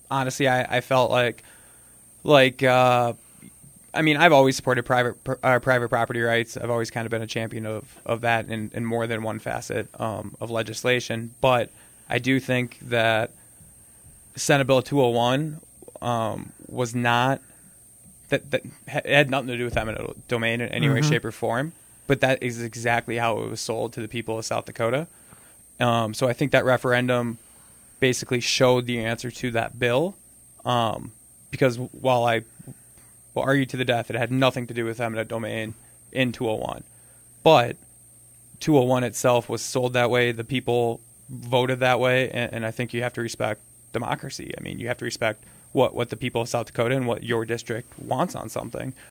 honestly, I felt like I mean, I've always supported private property rights. I've always kind of been a champion of that in more than one facet of legislation. But I do think that Senate Bill 201 was not that it had nothing to do with eminent domain in any way, shape, or form. But that is exactly how it was sold to the people of South Dakota. So I think that referendum basically showed the answer to that bill. Because while I will argue to the death, it had nothing to do with eminent domain in 201. But 201 itself was sold that way. The people voted that way. And I think you have to respect democracy. I mean, you have to respect what the people of South Dakota and what your district wants on something.